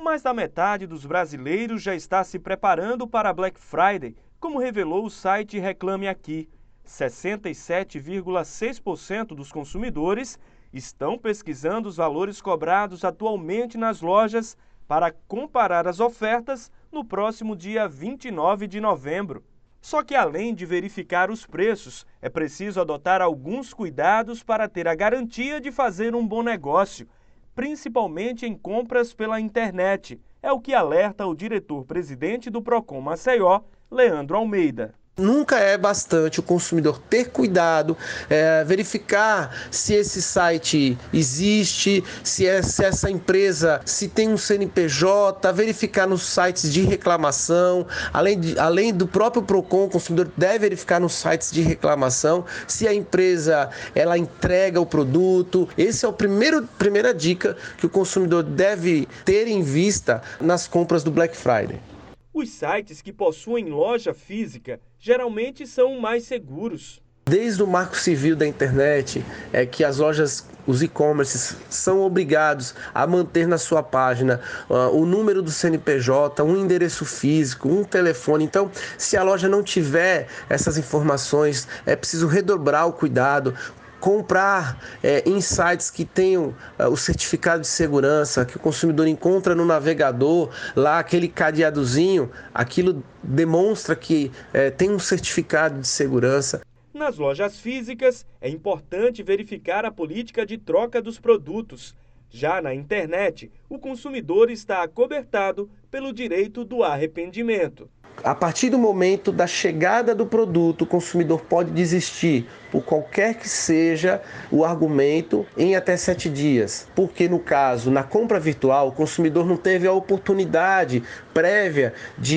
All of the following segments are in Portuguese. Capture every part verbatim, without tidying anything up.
Mais da metade dos brasileiros já está se preparando para a Black Friday, como revelou o site Reclame Aqui. sessenta e sete vírgula seis por cento dos consumidores estão pesquisando os valores cobrados atualmente nas lojas para comparar as ofertas no próximo dia vinte e nove de novembro. Só que além de verificar os preços, é preciso adotar alguns cuidados para ter a garantia de fazer um bom negócio, principalmente em compras pela internet. É o que alerta o diretor-presidente do Procon Maceió, Leandro Almeida. Nunca é bastante o consumidor ter cuidado, é, verificar se esse site existe, se, é, se essa empresa se tem um C N P J, verificar nos sites de reclamação. Além, de, além do próprio Procon, o consumidor deve verificar nos sites de reclamação se a empresa ela entrega o produto. Essa é a primeiro, primeira dica que o consumidor deve ter em vista nas compras do Black Friday. Os sites que possuem loja física geralmente são mais seguros. Desde o Marco Civil da internet, é que as lojas, os e-commerces, são obrigados a manter na sua página uh, o número do C N P J, um endereço físico, um telefone. Então, se a loja não tiver essas informações, é preciso redobrar o cuidado. Comprar é, em sites que tenham é, o certificado de segurança, que o consumidor encontra no navegador, lá aquele cadeadozinho, aquilo demonstra que é, tem um certificado de segurança. Nas lojas físicas, é importante verificar a política de troca dos produtos. Já na internet, o consumidor está acobertado pelo direito do arrependimento. A partir do momento da chegada do produto, o consumidor pode desistir, por qualquer que seja o argumento, em até sete dias. Porque, no caso, na compra virtual, o consumidor não teve a oportunidade prévia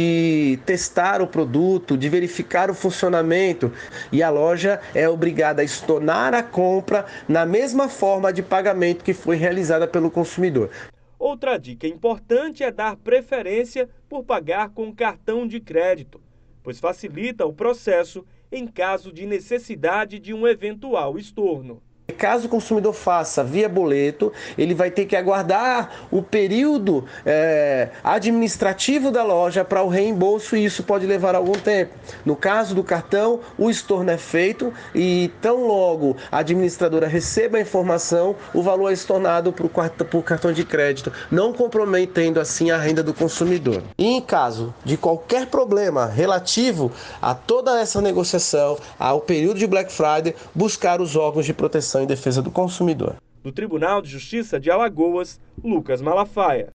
de testar o produto, de verificar o funcionamento. E a loja é obrigada a estornar a compra na mesma forma de pagamento que foi realizada pelo consumidor. Outra dica importante é dar preferência por pagar com cartão de crédito, pois facilita o processo em caso de necessidade de um eventual estorno. Caso o consumidor faça via boleto, ele vai ter que aguardar o período é, administrativo da loja para o reembolso e isso pode levar algum tempo. No caso do cartão, o estorno é feito e tão logo a administradora receba a informação, o valor é estornado para o cartão de crédito, não comprometendo assim a renda do consumidor. E em caso de qualquer problema relativo a toda essa negociação, ao período de Black Friday, buscar os órgãos de proteção em defesa do consumidor. Do Tribunal de Justiça de Alagoas, Lucas Malafaia.